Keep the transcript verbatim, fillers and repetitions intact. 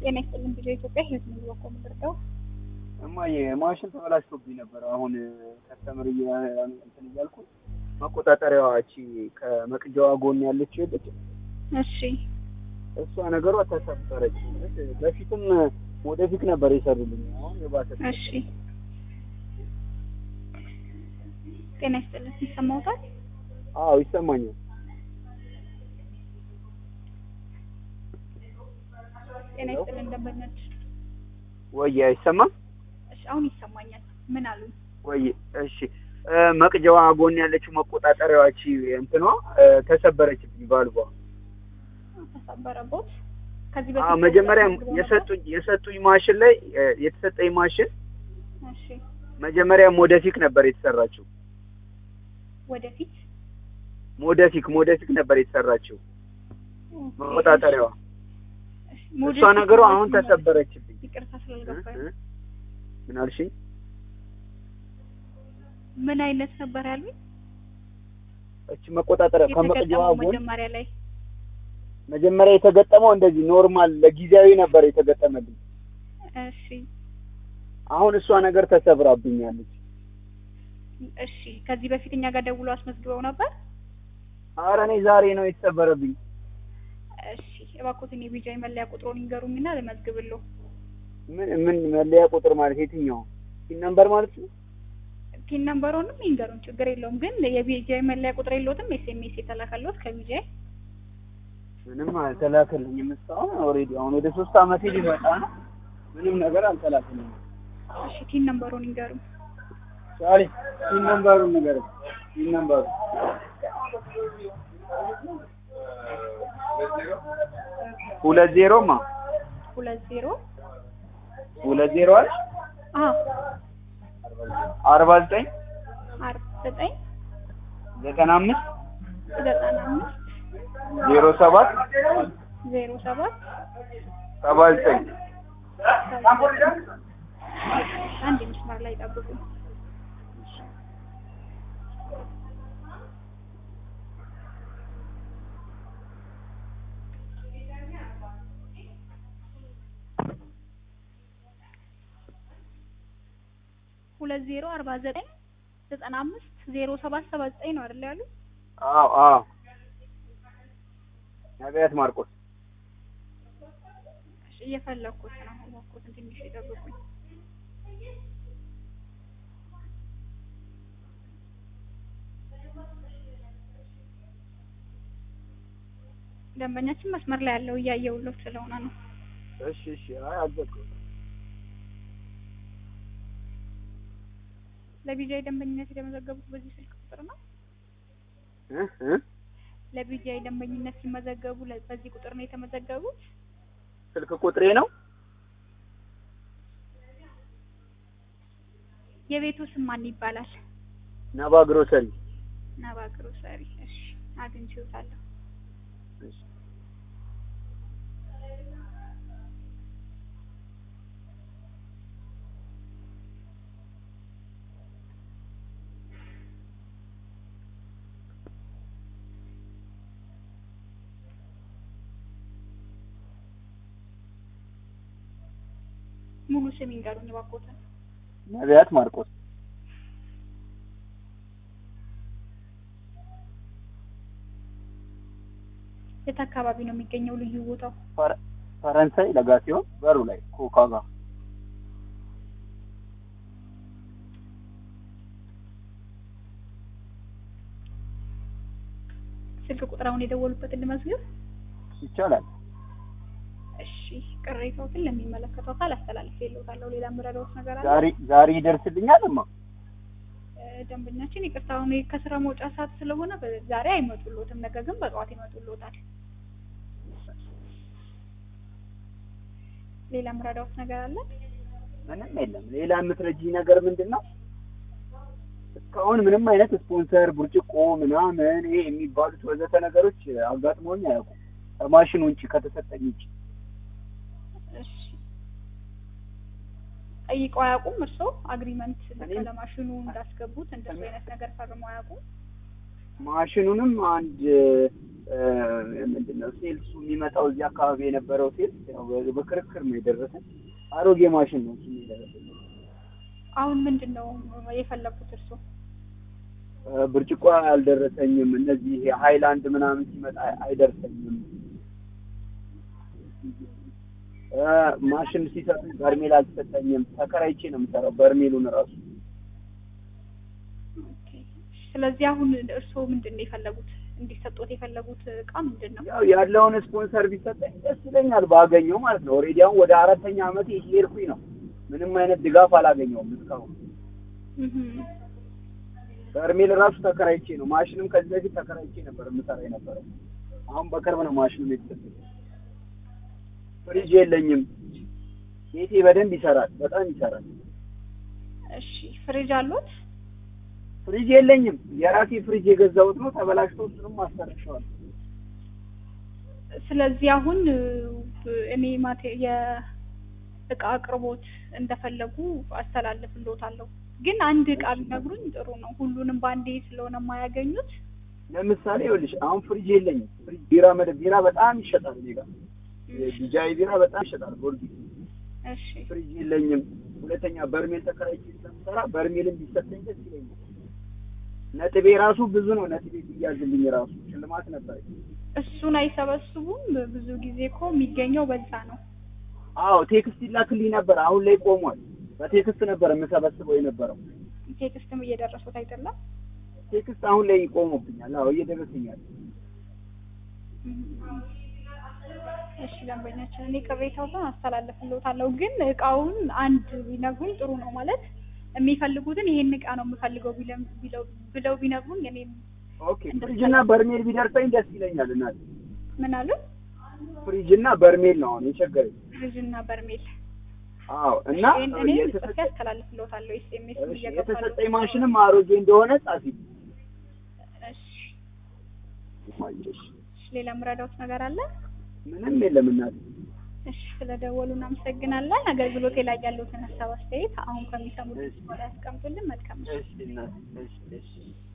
ጤና ይስጥልኝ ቪዲዮ ኢትዮጵያ ህይወት ነው ወቆ ምርዳው እማዬ ማሽን ተበላሽቶብኝ ነበር። አሁን ከስተመር እንትን እያልኩ መቆጣጠሪያዋ እቺ ከመቅጃዋ ጎን ያለች ይልቅ እሺ እሷ ነገሯ ተሰበረች። በፊትም ወደፊት ነበር የሰሩልኝ። አሁን የባሰ እሺ ጤና ይስጥልኝ ይሰማዎታል? አዎ ይሰማኛል። ጤና ይስጥልኝ ደንበኛች ወይ አይሰማም? እሺ አሁን ይሰማኛል። ምን አሉ? ወይ እሺ መቅጃዋ ጎን ያለችው መቆጣጠሪያዋ እቺ እንትኗ ተሰበረችብኝ። ቫልቫ ተሰበረቦት ከዚህ በፊት በፊት መጀመሪያ የሰጡኝ የሰጡኝ ማሽን ላይ የተሰጠኝ ማሽን እሺ መጀመሪያ ሞደፊክ ነበር የተሰራችው። ወደፊት ሞደፊክ ሞደፊክ ነበር የተሰራችው መቆጣጠሪያዋ። እሷ ነገሩ አሁን ተሰበረችብኝ። ይቅርታ ስለልገባኝ። ምን አልሽኝ? ምን አይነት ነበር ያሉኝ? እቺ መቆጣጠሪያ ከመቅጃዋ ጎን መጀመሪያ ላይ መጀመሪያ የተገጠመው እንደዚህ ኖርማል ለጊዜያዊ ነበር የተገጠመልኝ። እሺ አሁን እሷ ነገር ተሰብራብኛለች። እሺ ከዚህ በፊት እኛ ጋር ደውሎ አስመዝግበው ነበር? ኧረ እኔ ዛሬ ነው የተሰበረብኝ። እሺ እባክዎትን የቢጃይ መለያ ቁጥሩን ይንገሩኝና ልመዝግብልዎ። ምን ምን መለያ ቁጥር ማለት የትኛው? ፒን ነምበር ማለት ነው? ፒን ነምበሩንም ይንገሩን ችግር የለውም። ግን የቢጃይ መለያ ቁጥር የለዎትም? ኤስኤምኤስ የተላከልዎት ከቢጃይ? ምንም አልተላከልኝም እስካሁን። ኦሬዲ አሁን ወደ ሶስት አመት ሊመጣ ነው። ምንም ነገር አልተላከልኝም። እሺ ፒን ነምበሩን ይንገሩን። ቻሊ ፒን ነምበሩን ንገረኝ። ፒን ነምበሩ ሁለት ዜሮማ ሁለት ዜሮ ሁለት ዜሮ አልሽ? አዎ አርባ ዘጠኝ አርባ ዘጠኝ ዘጠና አምስት ዘጠና አምስት ዜሮ ሰባት ዜሮ ሰባት ሰባ ዘጠኝ አንድ መስመር ላይ ጠብቁ። ሁለት ዜሮ አርባ ዘጠኝ ዘጠና አምስት ዜሮ ሰባት ሰባ ዘጠኝ ነው አይደል ያሉት? አዎ አዎ ነቢያት ማርቆስ። እሺ እየፈለኩት ነው። እባክዎትን ትንሽ ይጠብቁኝ። ደንበኛችን መስመር ላይ ያለው እያየሁለት ስለሆነ ነው። እሺ እሺ አይ አልዘጋሁም። ለቢጃይ ደንበኝነት የተመዘገቡት በዚህ ስልክ ቁጥር ነው? እ እ ለቢጃይ ደንበኝነት ሲመዘገቡ በዚህ ቁጥር ነው የተመዘገቡት? ስልክ ቁጥሬ ነው። የቤቱ ስም ማን ይባላል? ነባ ግሮሰሪ። ነባ ግሮሰሪ። እሺ አግኝቼዋለሁ። እሺ ሙሉ ስም ይንገሩኝ እባክዎትን። ነቢያት ማርቆስ። የት አካባቢ ነው የሚገኘው ልዩ ቦታው? ፈረንሳይ ለጋ ሲሆን በሩ ላይ ኮካ ጋር። ስልክ ቁጥር አሁን የደወሉበትን ልመዝግብ? ይቻላል። እሺ ቅሬታዎትን ለሚመለከተው አካል አስተላልፌልዎታለሁ። ሌላ ምረዳዎት ነገር አለ? ዛሬ ዛሬ ይደርስልኛልማ? ደንበኛችን ይቅርታ አሁን ከስራ መውጫ ሰዓት ስለሆነ ዛሬ አይመጡልዎትም። ነገ ግን በጠዋት ይመጡልዎታል። ሌላ ምረዳዎት ነገር አለ? ምንም የለም። ሌላ የምትረጂኝ ነገር ምንድነው? እስካሁን ምንም አይነት ስፖንሰር ብርጭቆ ምናምን ይሄ የሚባሉት ወዘተ ነገሮች አጋጥሞኝ አያውቁም ከማሽኑ ውጪ ከተሰጠኝ ውጪ። እሺ ጠይቀው አያውቁም? እርስዎ አግሪመንት ለማሽኑ እንዳስገቡት እንደዚህ አይነት ነገር ፈርመው አያውቁም? ማሽኑንም አንድ ምንድነው ሴልሱ የሚመጣው እዚህ አካባቢ የነበረው ሴልስ ያው በክርክር ነው የደረሰ አሮጌ ማሽን ነው እሱ የደረሰ። አሁን ምንድነው የፈለኩት እርሱ? ብርጭቆ አልደረሰኝም፣ እነዚህ ሃይላንድ ምናምን ሲመጣ አይደርሰኝም። ማሽን ሲሰጡኝ በርሜል አልተሰጠኝም። ተከራይቼ ነው የምሰራው በርሜሉን ራሱ። ኦኬ። ስለዚህ አሁን እርሱ ምንድነው የፈለጉት? እንዲሰጡት የፈለጉት እቃ ምንድነው? ያው ያለውን ስፖንሰር ቢሰጠኝ ደስ ይለኛል ባገኘው ማለት ነው። ኦሬዲ አሁን ወደ አራተኛ ዓመት እየሄድኩኝ ነው። ምንም አይነት ድጋፍ አላገኘውም እስካሁን። እህ በርሜል ራሱ ተከራይቼ ነው። ማሽንም ከዚህ በፊት ተከራይቼ ነበር የምሰራ የነበረው። አሁን በቅርብ ነው ማሽኑ የተሰጠኝ። ፍሪጅ የለኝም። ቤቴ በደንብ ይሰራል፣ በጣም ይሰራል። እሺ ፍሪጅ አሉት? ፍሪጅ የለኝም። የራሴ ፍሪጅ የገዛሁት ነው ተበላሽቶ እሱንም አስተካክለዋል። ስለዚህ አሁን እኔ ማቴ የእቃ አቅርቦት እንደፈለጉ አስተላልፍልዎታለሁ። ግን አንድ እቃ ቢነግሩኝ ጥሩ ነው። ሁሉንም ባንዴ ስለሆነ የማያገኙት። ለምሳሌ ይኸውልሽ አሁን ፍሪጅ የለኝም። ፍሪጅ ቢራ መደ ቢራ በጣም ይሸጣል እኔ ጋር። ዲጃይ ቢራ በጣም ይሸጣል ጊዮርጊስ። እሺ ፍሪጅ የለኝም። ሁለተኛ በርሜል ተከራይቼ ስለምሰራ በርሜልን ቢሰጠኝ ደስ ይለኛል። ነጥቤ ራሱ ብዙ ነው። ነጥቤ ሲያዝልኝ ራሱ ሽልማት ነበር። እሱን አይሰበስቡም? ብዙ ጊዜ እኮ የሚገኘው በዛ ነው። አዎ ቴክስት ይላክልኝ ነበር። አሁን ላይ ቆሟል። በቴክስት ነበር የምሰበስበው የነበረው። ቴክስትም እየደረሱት አይደለም? ቴክስት አሁን ላይ ይቆሙብኛል። አዎ እየደረሰኛል። እሺ ደንበኛችን እኔ ቅሬታውን አስተላልፍልዎታለሁ። ግን እቃውን አንድ ቢነግሩኝ ጥሩ ነው። ማለት የሚፈልጉትን ይሄን እቃ ነው የምፈልገው ቢለው ብለው ቢነግሩኝ እኔም ኦኬ። ፍሪጅና በርሜል ቢደርሰኝ ደስ ይለኛል እናት። ምን አሉ? ፍሪጅና በርሜል ነው አሁን የቸገረኝ። ፍሪጅና በርሜል። አዎ እና እኔ ጽፌ አስተላልፍልዎታለሁ። ኤስኤምኤስ እየገባሁ የተሰጠኝ ማሽንም አሮጌ እንደሆነ ጻፊ። እሺ ሌላ ምረዳውት ነገር አለ? ምንም የለም እናት። እሺ ስለደወሉ እናመሰግናለን። አገልግሎቴ ላይ ያሉትን ሀሳብ አስተያየት አሁን ከሚሰሙት በኋላ ያስቀምጡልን። መልካም። እሺ እናት። እሺ እሺ